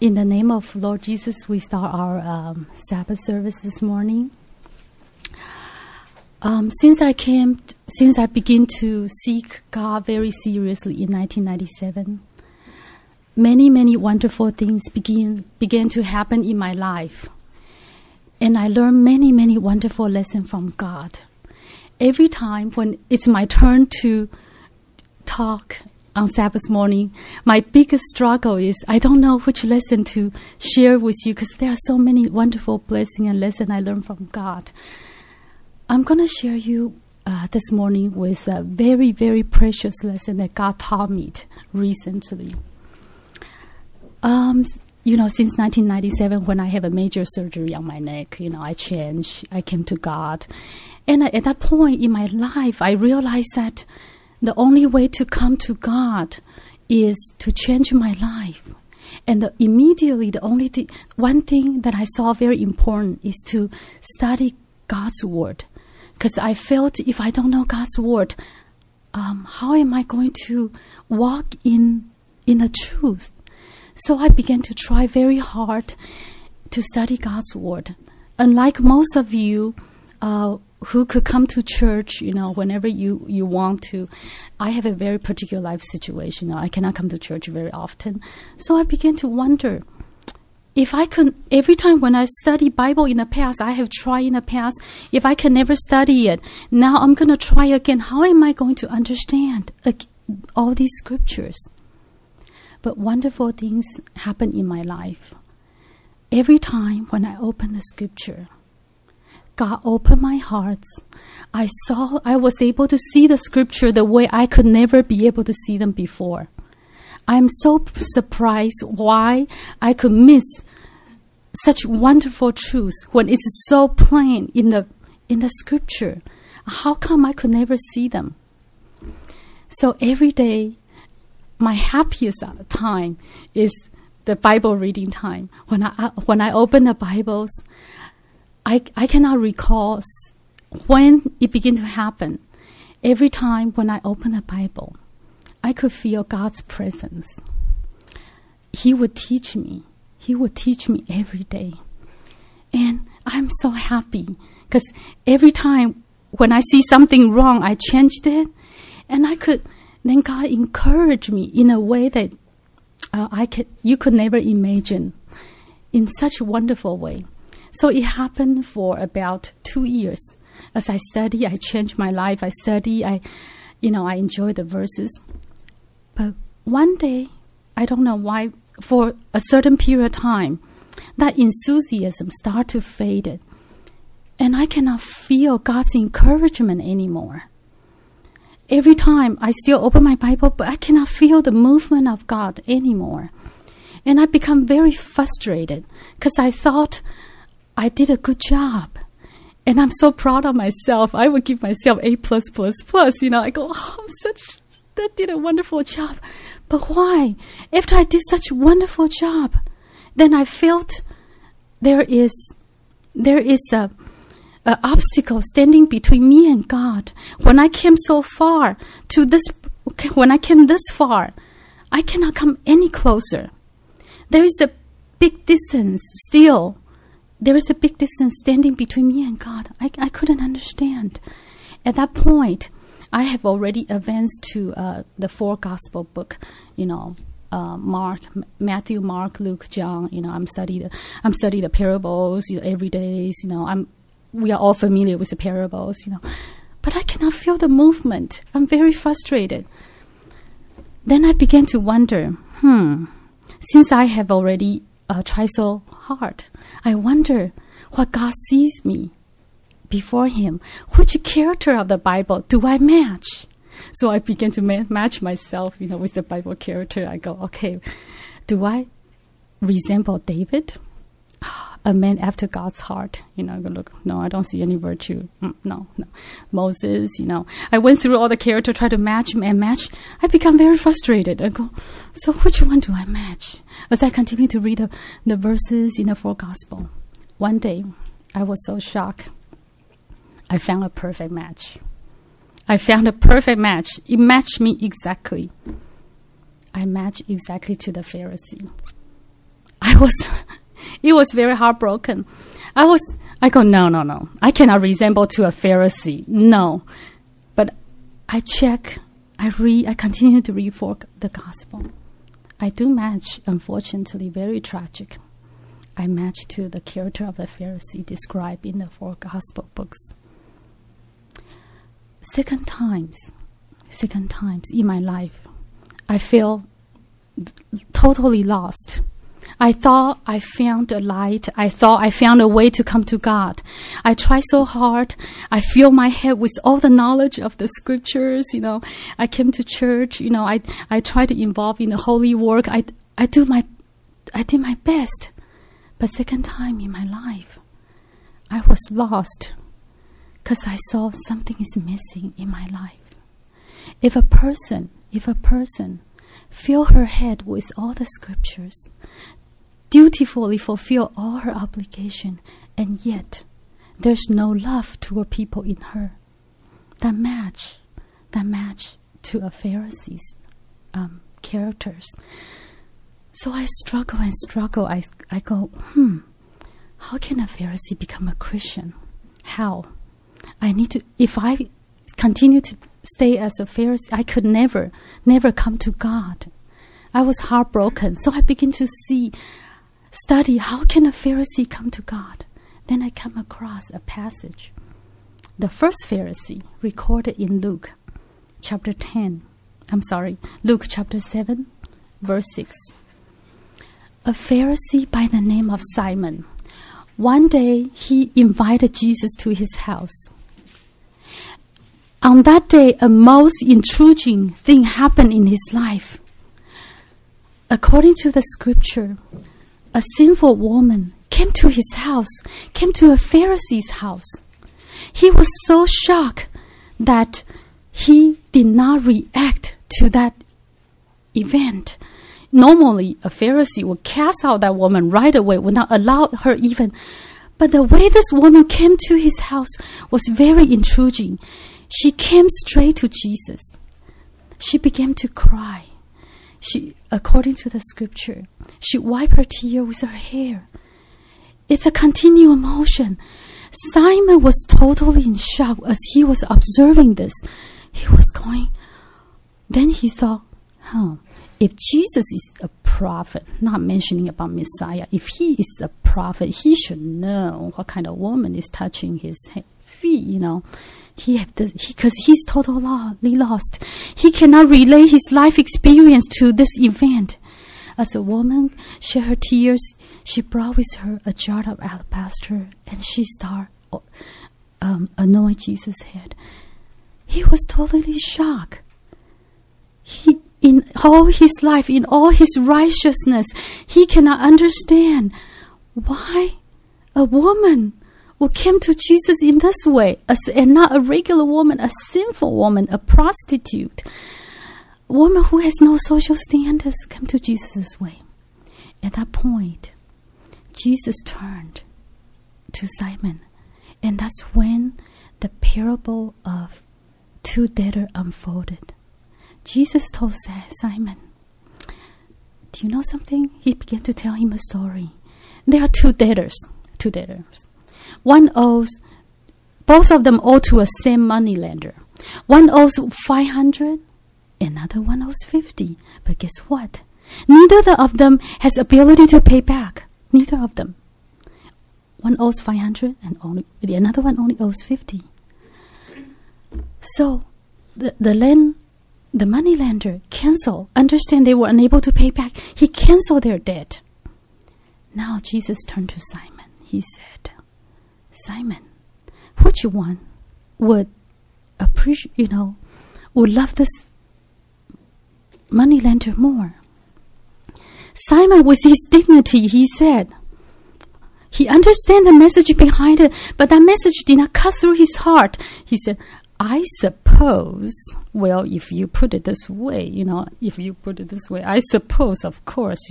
In the name of Lord Jesus, we start our Sabbath service this morning. Since I began to seek God very seriously in 1997, many wonderful things began to happen in my life. And I learned many wonderful lessons from God. Every time when it's my turn to talk on Sabbath morning, my biggest struggle is I don't know which lesson to share with you because there are so many wonderful blessings and lessons I learned from God. I'm going to share you this morning with a very precious lesson that God taught me recently. Since 1997, when I have a major surgery on my neck, I changed. I came to God. And at that point in my life, I realized that the only way to come to God is to change my life. And immediately, one thing that I saw very important is to study God's Word. Because I felt if I don't know God's Word, how am I going to walk in the truth? So I began to try very hard to study God's Word. Unlike most of you who could come to church, whenever you want to, I have a very particular life situation. I cannot come to church very often. So I began to wonder, if I could, every time when I study Bible in the past, I have tried in the past, if I can never study it, now I'm going to try again. How am I going to understand all these scriptures? But wonderful things happen in my life. Every time when I open the scripture, God opened my heart. I was able to see the scripture the way I could never be able to see them before. I'm so surprised why I could miss such wonderful truths when it's so plain in the scripture. How come I could never see them? So every day, my happiest time is the Bible reading time. When I open the Bibles, I cannot recall when it began to happen. Every time when I open the Bible, I could feel God's presence. He would teach me. He would teach me every day. And I'm so happy because every time when I see something wrong, I changed it. And then God encouraged me in a way that you could never imagine, in such a wonderful way. So it happened for about 2 years. As I study, I changed my life. I study, I enjoy the verses. But one day, I don't know why, for a certain period of time, that enthusiasm started to fade. And I cannot feel God's encouragement anymore. Every time I still open my Bible, but I cannot feel the movement of God anymore. And I become very frustrated because I thought I did a good job. And I'm so proud of myself. I would give myself A+++. I go, that did a wonderful job. But why? After I did such a wonderful job, then I felt there is a obstacle standing between me and God. When I came so far when I came this far, I cannot come any closer. There is a big distance still. There is a big distance standing between me and God. I couldn't understand. At that point, I have already advanced to the 4 gospel book, Matthew, Mark, Luke, John. I'm studying the parables, every day. We are all familiar with the parables, But I cannot feel the movement. I'm very frustrated. Then I began to wonder, since I have already tried so hard, I wonder what God sees me before Him. Which character of the Bible do I match? So I began to match myself, with the Bible character. I go, okay, do I resemble David? A man after God's heart. I go, look, no, I don't see any virtue. No. Moses, I went through all the character, tried to match him and match. I become very frustrated. I go, so which one do I match? As I continue to read the verses in the 4 gospel, one day I was so shocked. I found a perfect match. It matched me exactly. I matched exactly to the Pharisee. I it was very heartbroken. I go, no. I cannot resemble to a Pharisee. No. But I check, I read, I continue to read for the gospel. I do match, unfortunately, very tragic. I match to the character of the Pharisee described in the 4 gospel books. Second times in my life, I feel totally lost. I thought I found a light. I thought I found a way to come to God. I tried so hard. I filled my head with all the knowledge of the scriptures. I came to church. I tried to involve in the holy work. I did my best. But second time in my life, I was lost because I saw something is missing in my life. If a person fill her head with all the scriptures, dutifully fulfill all her obligation, and yet there's no love toward people in her, that match to a Pharisee's characters. So I struggle. I go, how can a Pharisee become a Christian? How? If I continue to stay as a Pharisee, I could never come to God. I was heartbroken. So I begin to study, how can a Pharisee come to God? Then I come across a passage. The first Pharisee recorded in Luke chapter 7, verse 6. A Pharisee by the name of Simon. One day he invited Jesus to his house. On that day, a most intriguing thing happened in his life. According to the scripture, a sinful woman came to his house, came to a Pharisee's house. He was so shocked that he did not react to that event. Normally, a Pharisee would cast out that woman right away, would not allow her even. But the way this woman came to his house was very intriguing. She came straight to Jesus. She began to cry. According to the scripture, she wiped her tear with her hair. It's a continual motion. Simon was totally in shock as he was observing this. He was going. Then he thought, if Jesus is a prophet, not mentioning about Messiah, if he is a prophet, he should know what kind of woman is touching his feet, because he's totally lost. He cannot relate his life experience to this event. As a woman shed her tears, she brought with her a jar of alabaster, and she started anointing Jesus' head. He was totally shocked. In all his life, in all his righteousness, he cannot understand why a woman who came to Jesus in this way, and not a regular woman, a sinful woman, a prostitute, a woman who has no social standards, came to Jesus this way. At that point, Jesus turned to Simon, and that's when the parable of 2 debtors unfolded. Jesus told Simon, do you know something? He began to tell him a story. There are 2 debtors. One owes, both of them owe to a same money lender. One owes 500, another one owes 50. But guess what? Neither of them has ability to pay back. Neither of them. One owes 500 and another one only owes 50. So the money lender understand they were unable to pay back. He canceled their debt. Now Jesus turned to Simon. He said, Simon, which one would appreciate, would love this money lender more? Simon, with his dignity, he said, he understand the message behind it, but that message did not cut through his heart. He said, I suppose, well, if you put it this way, I suppose, of course,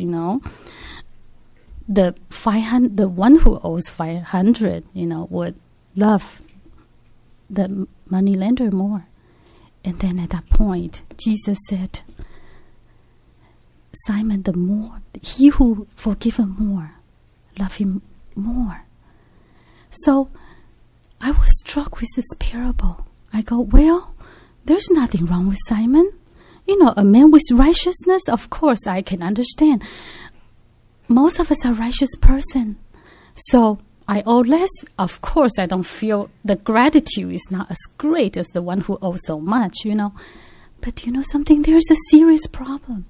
the one who owes 500, would love the money lender more. And then at that point, Jesus said, Simon the more. He who forgiven more, love him more. So I was struck with this parable. I go, well, there's nothing wrong with Simon. A man with righteousness, of course, I can understand. Most of us are righteous person. So I owe less. Of course, I don't feel the gratitude is not as great as the one who owes so much, But something? There's a serious problem.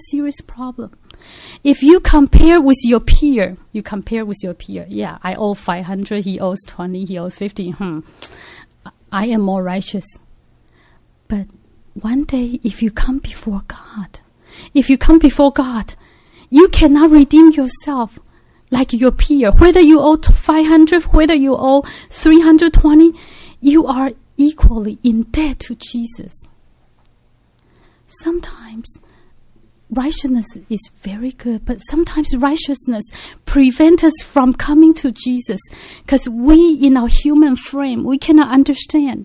If you compare with your peer, yeah, I owe 500, he owes 20, he owes 50. I am more righteous. But one day, if you come before God, you cannot redeem yourself like your peer. Whether you owe 500, whether you owe 320, you are equally in debt to Jesus. Sometimes righteousness is very good, but sometimes righteousness prevents us from coming to Jesus because we, in our human frame, we cannot understand.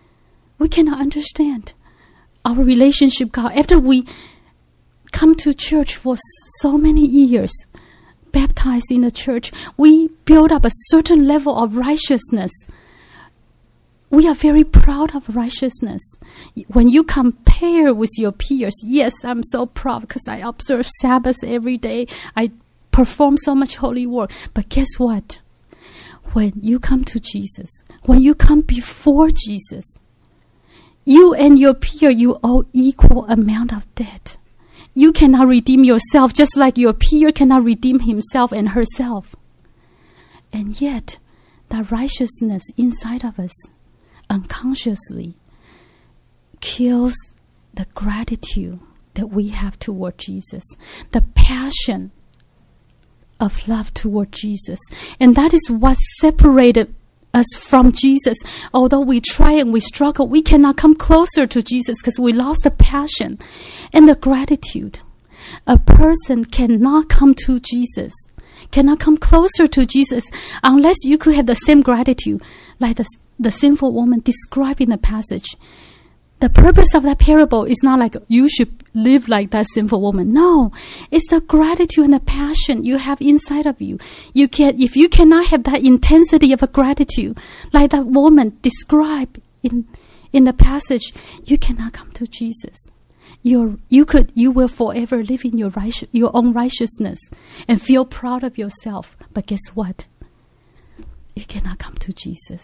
Our relationship with God. After we come to church for so many years, baptized in the church, we build up a certain level of righteousness. We are very proud of righteousness. When you compare with your peers, yes, I'm so proud because I observe Sabbath every day. I perform so much holy work. But guess what? When you come to Jesus, when you come before Jesus, you and your peer, you owe equal amount of debt. You cannot redeem yourself just like your peer cannot redeem himself and herself. And yet, the righteousness inside of us unconsciously kills the gratitude that we have toward Jesus, the passion of love toward Jesus. And that is what separated us from Jesus. Although we try and we struggle, we cannot come closer to Jesus because we lost the passion and the gratitude. A person cannot come to Jesus, cannot come closer to Jesus unless you could have the same gratitude like the sinful woman described in the passage. The purpose of that parable is not like you should live like that sinful woman. No, it's the gratitude and the passion you have inside of you. If you cannot have that intensity of a gratitude like that woman described in the passage, you cannot come to Jesus. You will forever live in your own righteousness and feel proud of yourself. But guess what? You cannot come to Jesus.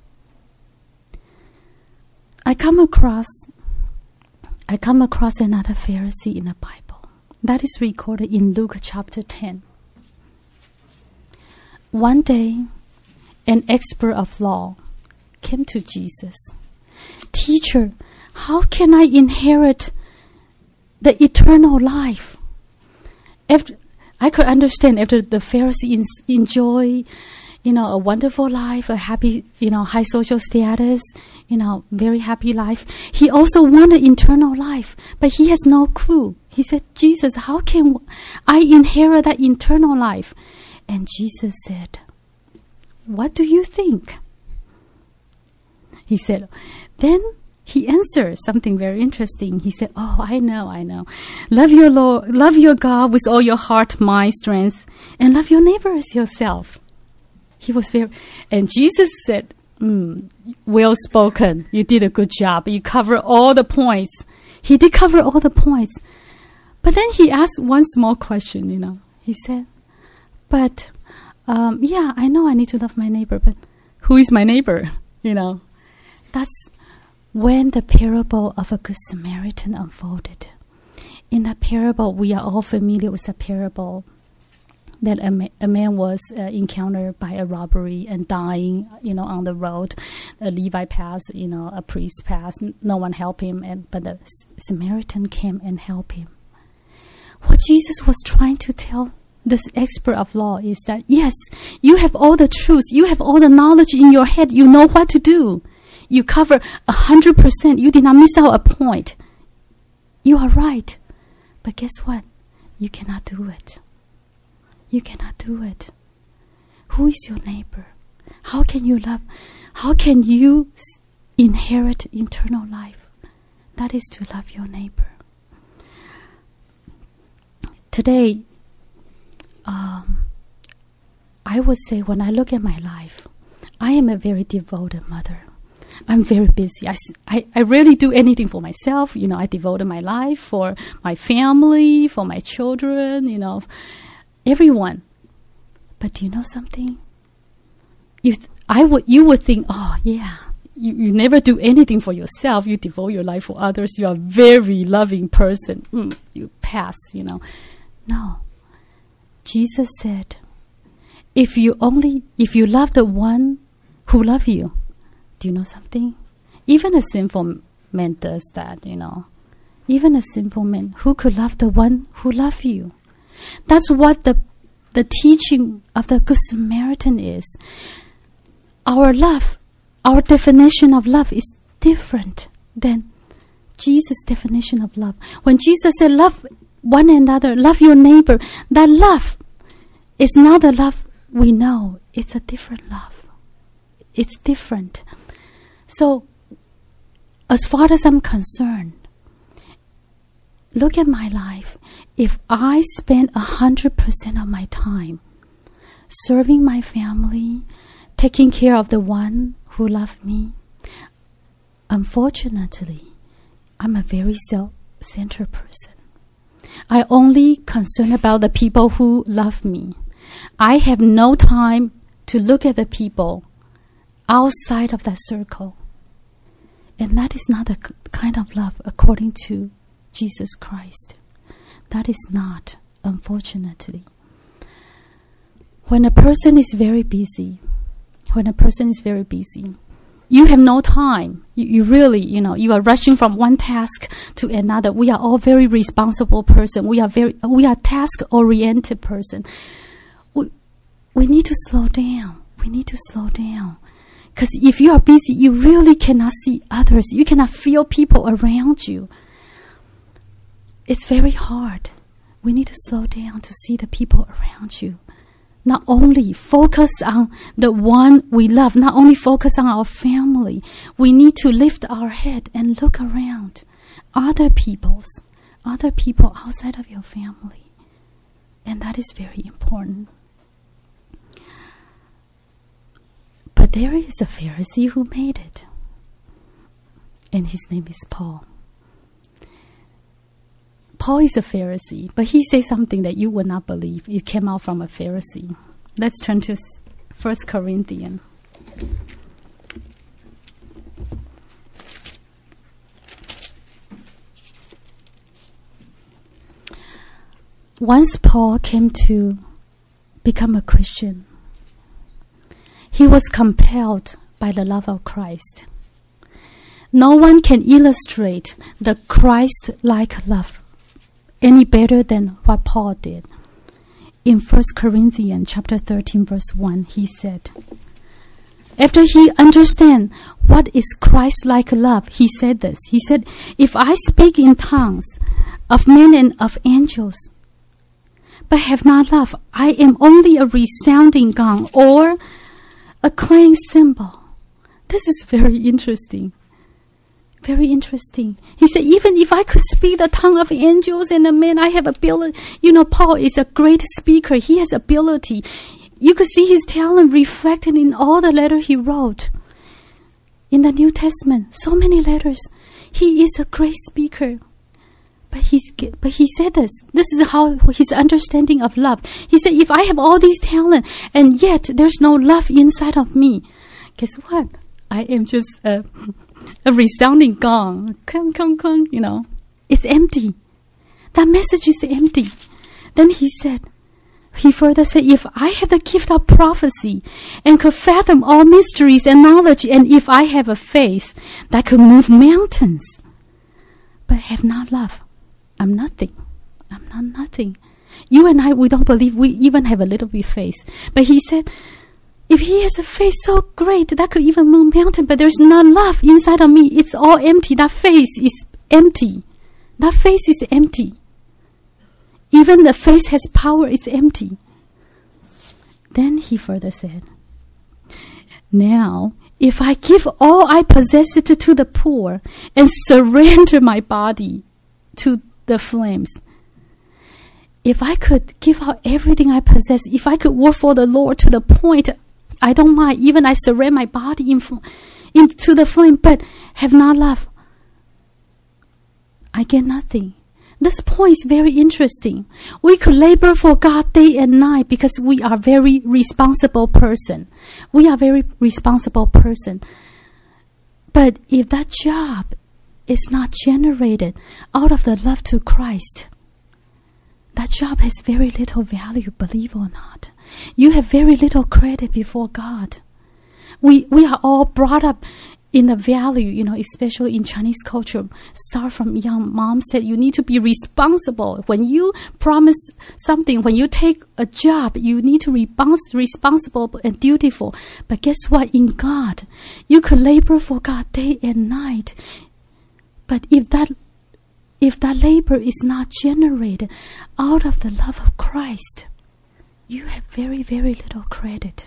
I come across another Pharisee in the Bible. That is recorded in Luke chapter 10. One day, an expert of law came to Jesus. Teacher, how can I inherit the eternal life? I could understand after the Pharisee enjoy a wonderful life, a happy, high social status, very happy life. He also wanted eternal life, but he has no clue. He said, Jesus, how can I inherit that eternal life? And Jesus said, what do you think? He said, then he answered something very interesting. He said, oh, I know. Love your Lord, love your God with all your heart, mind, strength, and love your neighbor as yourself. And Jesus said, well spoken. You did a good job. You covered all the points. He did cover all the points. But then he asked one small question, He said, but, yeah, I know I need to love my neighbor, but who is my neighbor? That's when the parable of a Good Samaritan unfolded. In that parable, we are all familiar with the parable that a man was encountered by a robbery and dying, on the road. A Levite passed, a priest passed. No one helped him, but the Samaritan came and helped him. What Jesus was trying to tell this expert of law is that, yes, you have all the truth. You have all the knowledge in your head. You know what to do. You cover 100%. You did not miss out a point. You are right. But guess what? You cannot do it. You cannot do it. Who is your neighbor? How can you love? How can you inherit eternal life? That is to love your neighbor. today, I would say when I look at my life, I am a very devoted mother. I'm very busy. I rarely do anything for myself. I devoted my life for my family, for my children, everyone. But do you know something? You would think, oh yeah, you never do anything for yourself. You devote your life for others. You are a very loving person. You pass, No. Jesus said, if you love the one who love you, do you know something? Even a sinful man does that, Even a simple man who could love the one who loves you. That's what the teaching of the Good Samaritan is. Our love, our definition of love is different than Jesus' definition of love. When Jesus said, love one another, love your neighbor, that love is not the love we know. It's a different love. It's different. So, as far as I'm concerned, look at my life. If I spend 100% of my time serving my family, taking care of the one who loved me, unfortunately, I'm a very self-centered person. I only concern about the people who love me. I have no time to look at the people outside of that circle. And that is not the kind of love according to Jesus Christ. That is not, unfortunately. When a person is very busy, you have no time. You really, you are rushing from one task to another. We are all very responsible person. We are task-oriented person. We need to slow down. Because if you are busy, you really cannot see others. You cannot feel people around you. It's very hard. We need to slow down to see the people around you. Not only focus on the one we love, not only focus on our family. We need to lift our head and look around. Other people outside of your family. And that is very important. But there is a Pharisee who made it. And his name is Paul. Paul is a Pharisee, but he says something that you would not believe. It came out from a Pharisee. Let's turn to 1 Corinthians. Once Paul came to become a Christian, he was compelled by the love of Christ. No one can illustrate the Christ-like love any better than what Paul did. In 1 Corinthians chapter 13, verse 1, he said, after he understand what is Christ-like love, he said this. He said, if I speak in tongues of men and of angels, but have not love, I am only a resounding gong or a clanging cymbal. This is very interesting. Very interesting. He said, even if I could speak the tongue of angels and the men, I have ability. Paul is a great speaker. He has ability. You could see his talent reflected in all the letters he wrote. In the New Testament, so many letters. He is a great speaker. But he said this. This is how his understanding of love. He said, if I have all these talent and yet there's no love inside of me, guess what? I am just a resounding gong. Kong, kong, kong, It's empty. That message is empty. Then he further said, if I have the gift of prophecy and could fathom all mysteries and knowledge, and if I have a faith that could move mountains, but have not love, I'm nothing. I'm not nothing. You and I, we don't believe we even have a little bit of faith. But he said, if he has a faith so great that could even move mountains, but there's not love inside of me, it's all empty. That faith is empty. That faith is empty. Even the faith has power is empty. Then he further said, now, if I give all I possess to the poor and surrender my body to the flames, if I could give out everything I possess, if I could work for the Lord to the point I don't mind, even I surrender my body into the flame, but have not love, I get nothing. This point is very interesting. We could labor for God day and night because we are very responsible person. We are very responsible person. But if that job is not generated out of the love to Christ, that job has very little value, believe or not. You have very little credit before God. We are all brought up in the value, especially in Chinese culture, start from young. Mom said you need to be responsible. When you promise something, when you take a job, you need to be responsible and dutiful. But guess what? In God, you could labor for God day and night. But if that labor is not generated out of the love of Christ, you have very, very little credit.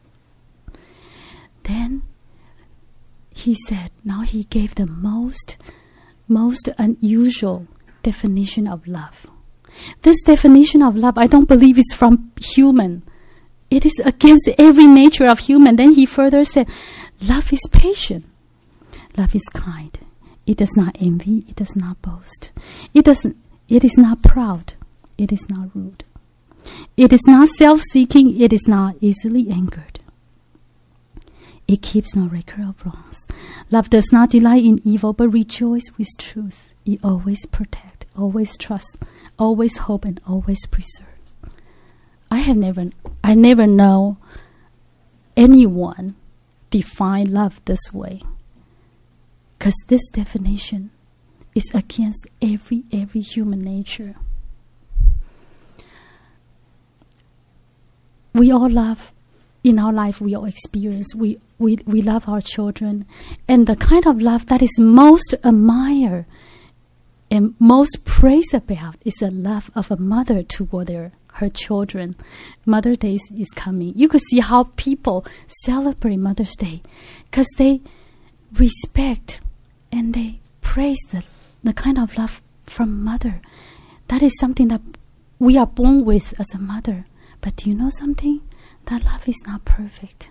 Then he said, now he gave the most unusual definition of love. This definition of love, I don't believe is from human. It is against every nature of human. Then he further said, love is patient. Love is kind. It does not envy. It does not boast. It is not proud. It is not rude. It is not self-seeking. It is not easily angered. It keeps no record of wrongs. Love does not delight in evil, but rejoice with truth. It always protects, always trusts, always hope, and always preserves. I never know anyone define love this way, because this definition is against every human nature. We all love. In our life, we all experience. We love our children, and the kind of love that is most admired and most praised about is the love of a mother toward her children. Mother's Day is coming. You could see how people celebrate Mother's Day because they respect and they praise the kind of love from mother. That is something that we are born with as a mother. But do you know something? That love is not perfect.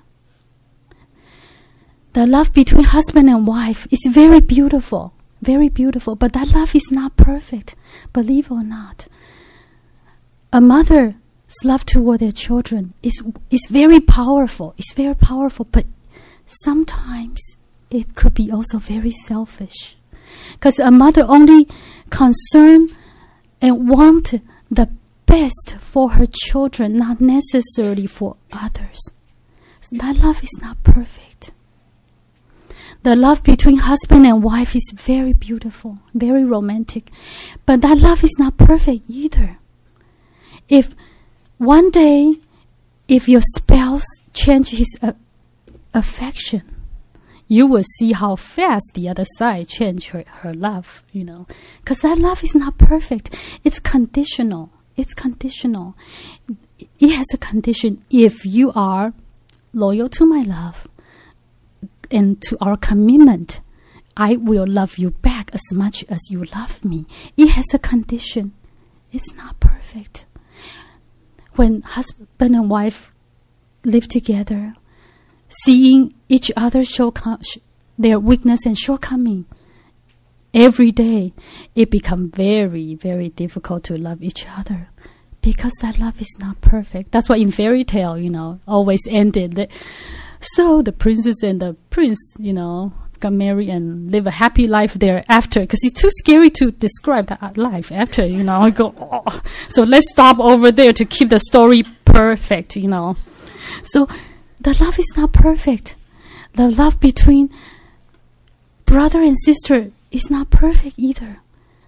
The love between husband and wife is very beautiful, but that love is not perfect, believe or not. A mother's love toward their children is very powerful. It's very powerful, but sometimes it could be also very selfish. Because a mother only concerned and want the best for her children, not necessarily for others. So that love is not perfect. The love between husband and wife is very beautiful, very romantic, but that love is not perfect either. If one day, if your spouse changes his affection, you will see how fast the other side change her love, because that love is not perfect. It's conditional. It's conditional. It has a condition. If you are loyal to my love and to our commitment, I will love you back as much as you love me. It has a condition. It's not perfect. When husband and wife live together, seeing each other show their weakness and shortcoming, every day, it becomes very, very difficult to love each other because that love is not perfect. That's why in fairy tale, always ended. So the princess and the prince, got married and live a happy life thereafter, because it's too scary to describe that life after, I go, oh. So let's stop over there to keep the story perfect, So the love is not perfect. The love between brother and sister is not perfect either.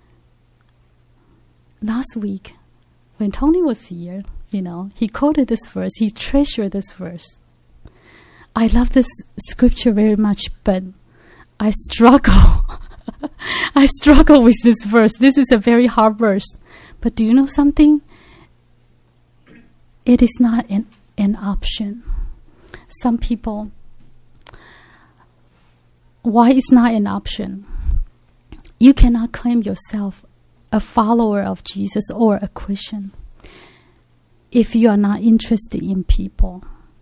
Last week, when Tony was here, he quoted this verse. He treasured this verse. I love this scripture very much, but I struggle. I struggle with this verse. This is a very hard verse. But do you know something? It is not an option. Some people, why it's not an option? You cannot claim yourself a follower of Jesus or a Christian if you are not interested in people,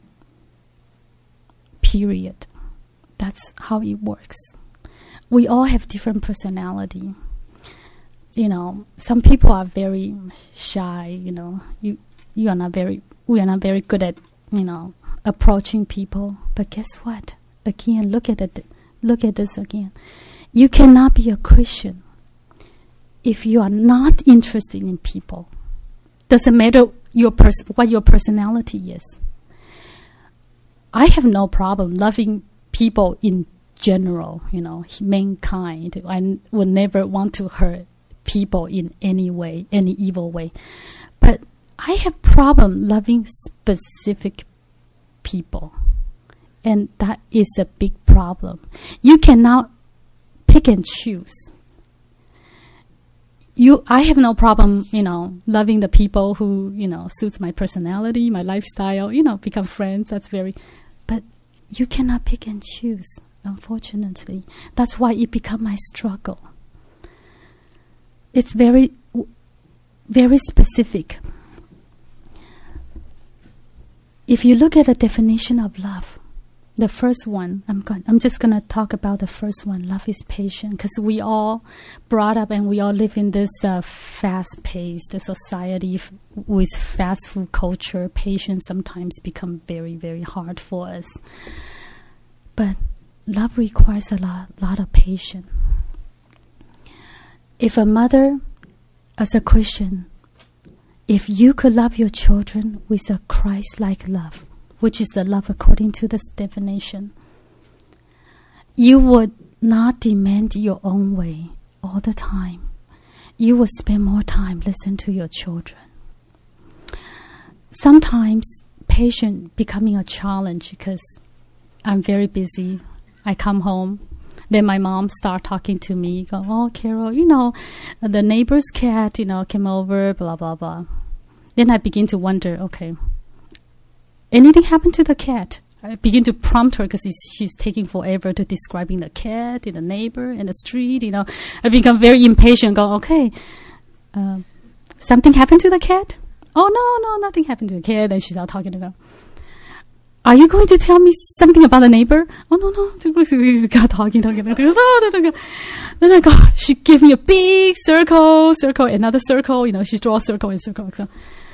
period. That's how it works. We all have different personality. You know, some people are very shy, you know. We are not very good at, you know, approaching people. But guess what? Again, look at this again. You cannot be a Christian if you are not interested in people. Doesn't matter what your personality is. I have no problem loving people in general, you know, mankind. I would never want to hurt people in any way, any evil way. But I have problem loving specific people. And that is a big problem. You cannot pick and choose. I have no problem, you know, loving the people who, you know, suits my personality, my lifestyle, you know, become friends. But you cannot pick and choose, unfortunately. That's why it become my struggle. It's very, very specific. If you look at the definition of love, the first one, I'm just going to talk about the first one. Love is patient, because we all brought up and we all live in this fast-paced society with fast food culture. Patience sometimes become very, very hard for us. But love requires a lot of patience. If a mother, as a Christian, if you could love your children with a Christ-like love, which is the love according to this definition, you would not demand your own way all the time. You would spend more time listening to your children. Sometimes patience becoming a challenge because I'm very busy. I come home. Then my mom start talking to me, go, oh, Carol, you know, the neighbor's cat, you know, came over, blah, blah, blah. Then I begin to wonder, okay, anything happened to the cat? I begin to prompt her because she's taking forever to describing the cat and the neighbor and the street, you know. I become very impatient, go, okay, something happened to the cat? Oh, no, nothing happened to the cat. Then she's out talking about, are you going to tell me something about the neighbor? Oh, no. We got talking. Then I go, she gave me a big circle, another circle. You know, she draws circle and circle. So,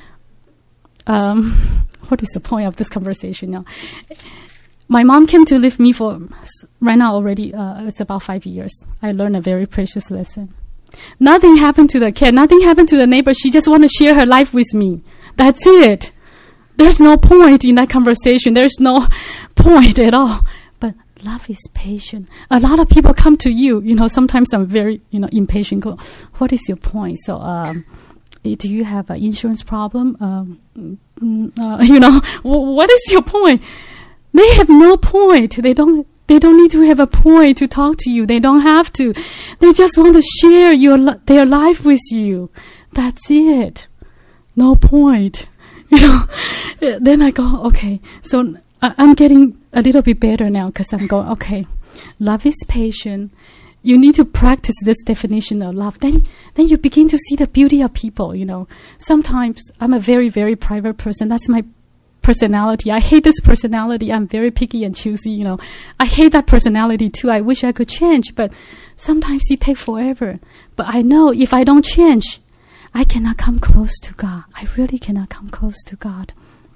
what is the point of this conversation now? My mom came to live me for, right now already, it's about 5 years. I learned a very precious lesson. Nothing happened to the cat. Nothing happened to the neighbor. She just want to share her life with me. That's it. There's no point in that conversation. There's no point at all. But love is patient. A lot of people come to you. You know, sometimes I'm very, you know, impatient. Go, what is your point? So, do you have an insurance problem? You know, what is your point? They have no point. They don't need to have a point to talk to you. They don't have to. They just want to share their life with you. That's it. No point. You know, then I go, okay. So I'm getting a little bit better now because I'm going, okay, love is patient. You need to practice this definition of love. Then you begin to see the beauty of people, you know. Sometimes I'm a very, very private person. That's my personality. I hate this personality. I'm very picky and choosy, you know. I hate that personality too. I wish I could change, but sometimes it takes forever. But I know if I don't change, I cannot come close to God. I really cannot come close to God.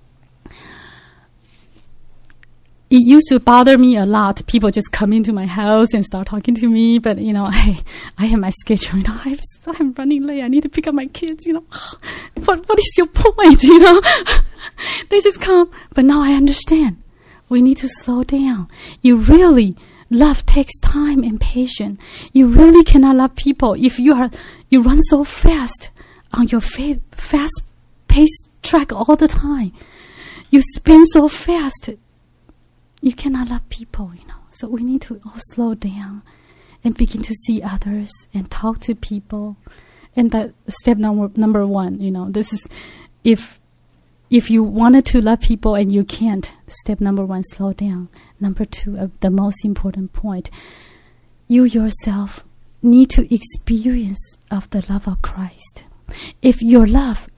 It used to bother me a lot. People just come into my house and start talking to me. But, you know, I have my schedule. You know, I'm running late. I need to pick up my kids, you know. What is your point, you know? They just come. But now I understand. We need to slow down. Love takes time and patience. You really cannot love people if you run so fast on your fast-paced track all the time. You spin so fast. You cannot love people, you know. So we need to all slow down and begin to see others and talk to people. And that step number one, you know, this is if you wanted to love people and you can't, step number one, slow down. Number two, the most important point, you yourself need to experience of the love of Christ. If your life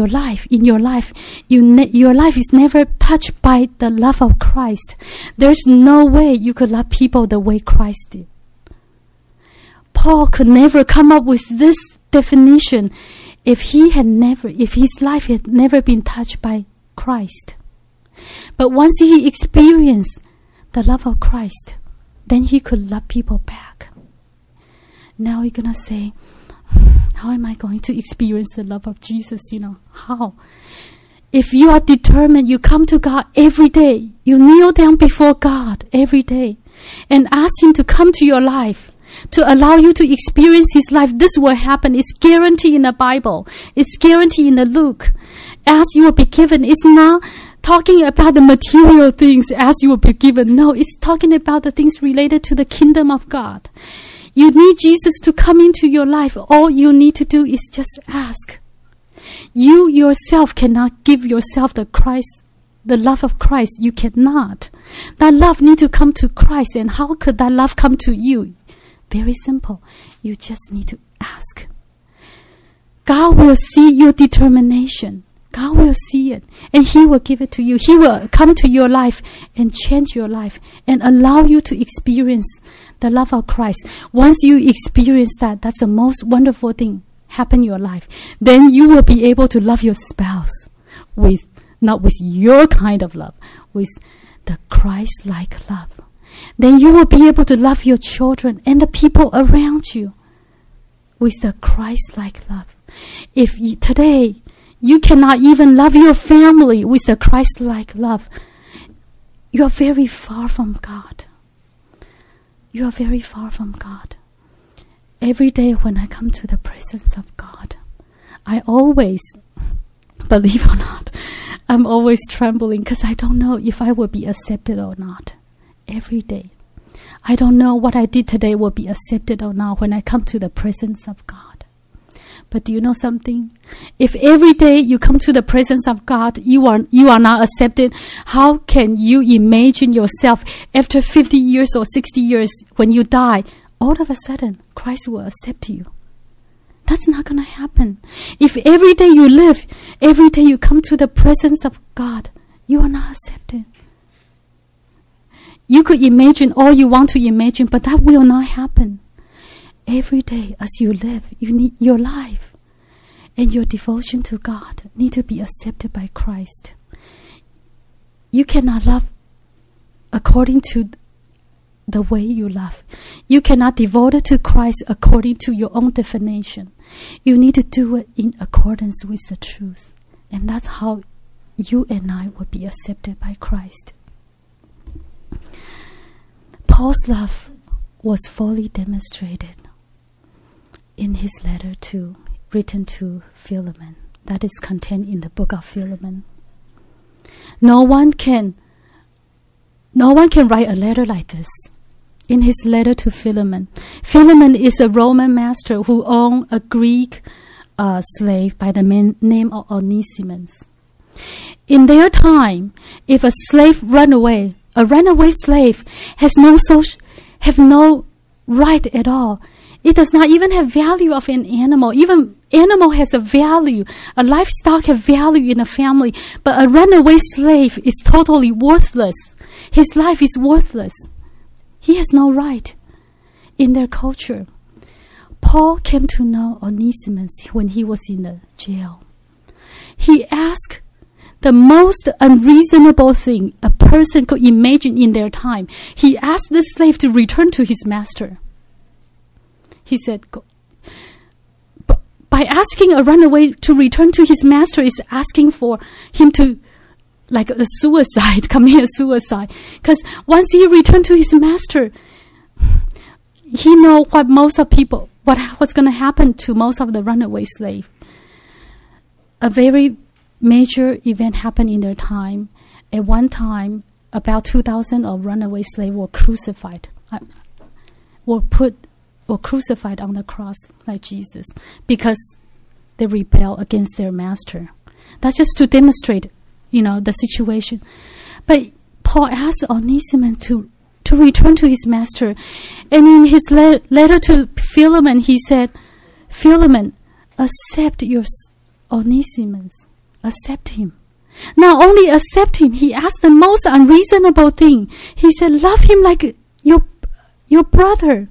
is never touched by the love of Christ, there's no way you could love people the way Christ did. Paul could never come up with this definition if his life had never been touched by Christ. But once he experienced the love of Christ, then he could love people back. Now you're going to say, how am I going to experience the love of Jesus? How? If you are determined, you come to God every day. You kneel down before God every day and ask Him to come to your life, to allow you to experience His life. This will happen. It's guaranteed in the Bible. It's guaranteed in the Luke. As you will be given. It's not talking about the material things as you will be given. No, it's talking about the things related to the kingdom of God. You need Jesus to come into your life. All you need to do is just ask. You yourself cannot give yourself the love of Christ. You cannot. That love needs to come to Christ. And how could that love come to you? Very simple. You just need to ask. God will see your determination. God will see it. And He will give it to you. He will come to your life and change your life and allow you to experience the love of Christ. Once you experience that, that's the most wonderful thing happen in your life. Then you will be able to love your spouse not with your kind of love, with the Christ-like love. Then you will be able to love your children and the people around you with the Christ-like love. If today you cannot even love your family with the Christ-like love, you are very far from God. You are very far from God. Every day when I come to the presence of God, I always, believe it or not, I'm always trembling because I don't know if I will be accepted or not. Every day. I don't know what I did today will be accepted or not when I come to the presence of God. But do you know something? If every day you come to the presence of God, you are not accepted, how can you imagine yourself after 50 years or 60 years when you die, all of a sudden Christ will accept you? That's not going to happen. If every day you live, every day you come to the presence of God, you are not accepted. You could imagine all you want to imagine, but that will not happen. Every day as you live, you need your life and your devotion to God need to be accepted by Christ. You cannot love according to the way you love. You cannot devote it to Christ according to your own definition. You need to do it in accordance with the truth. And that's how you and I will be accepted by Christ. Paul's love was fully demonstrated in his letter written to Philemon. That is contained in the book of Philemon. No one can write a letter like this. In his letter to Philemon, Philemon is a Roman master who owned a Greek slave by the name of Onesimus. In their time, if a slave run away, a runaway slave have no right at all. It does not even have value of an animal. Even animal has a value. A livestock has value in a family. But a runaway slave is totally worthless. His life is worthless. He has no right in their culture. Paul came to know Onesimus when he was in the jail. He asked the most unreasonable thing a person could imagine in their time. He asked the slave to return to his master. He said, "Go." But by asking a runaway to return to his master is asking for him to like a suicide, commit suicide. Because once he returned to his master, he know what's going to happen to most of the runaway slave. A very major event happened in their time. At one time, about 2,000 of runaway slaves were crucified, were crucified on the cross like Jesus because they rebelled against their master. That's just to demonstrate the situation. But Paul asked Onesimus to return to his master. And in his letter to Philemon, he said, Philemon, accept your Onesimus. Accept him. Not only accept him, he asked the most unreasonable thing. He said, love him like your brother.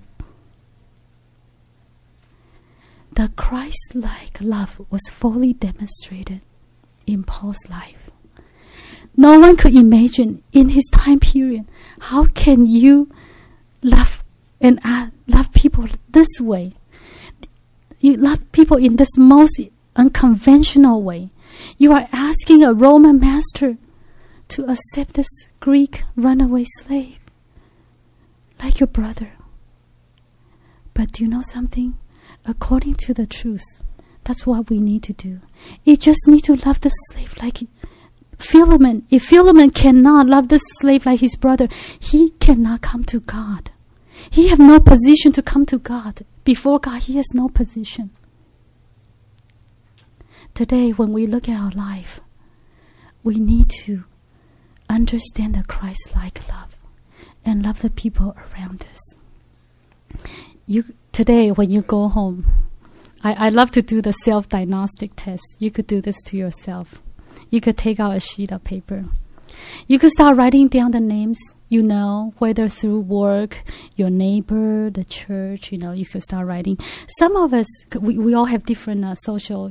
The Christ-like love was fully demonstrated in Paul's life. No one could imagine in his time period, how can you love and love people this way? You love people in this most unconventional way. You are asking a Roman master to accept this Greek runaway slave like your brother. But do you know something? According to the truth, that's what we need to do. You just need to love the slave like Philemon. If Philemon cannot love this slave like his brother, he cannot come to God. He has no position to come to God. Before God, he has no position. Today, when we look at our life, we need to understand the Christ-like love and love the people around us. Today, when you go home, I love to do the self-diagnostic test. You could do this to yourself. You could take out a sheet of paper. You could start writing down the names you know, whether through work, your neighbor, the church, you could start writing. Some of us, we all have different social,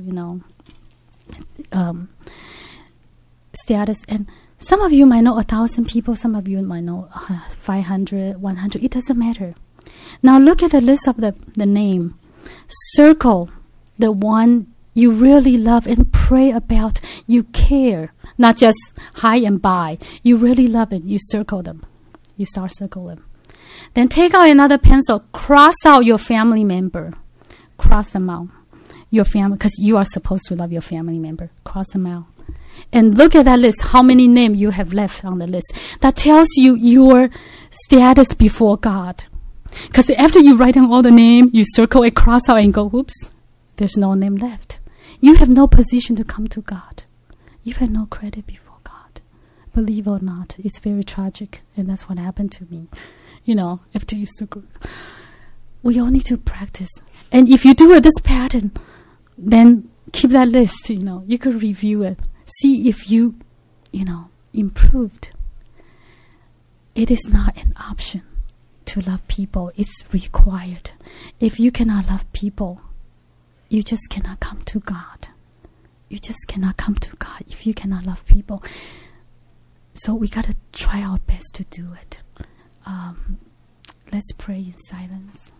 status. And some of you might know 1,000 people. Some of you might know 500, 100. It doesn't matter. Now look at the list of the name. Circle the one you really love and pray about. You care. Not just hi and bye. You really love it. You circle them. You start circle them. Then take out another pencil. Cross out your family member. Cross them out. Your family, because you are supposed to love your family member. Cross them out. And look at that list. How many names you have left on the list. That tells you your status before God. Because after you write down all the name, you circle it, cross out, and go, whoops, there's no name left. You have no position to come to God. You have no credit before God. Believe it or not, it's very tragic, and that's what happened to me. After you circle. We all need to practice. And if you do this pattern, then keep that list, You could review it. See if you, improved. It is not an option to love people. It's required. If you cannot love people, you just cannot come to God. You just cannot come to God if you cannot love people. So we got to try our best to do it. Let's pray in silence.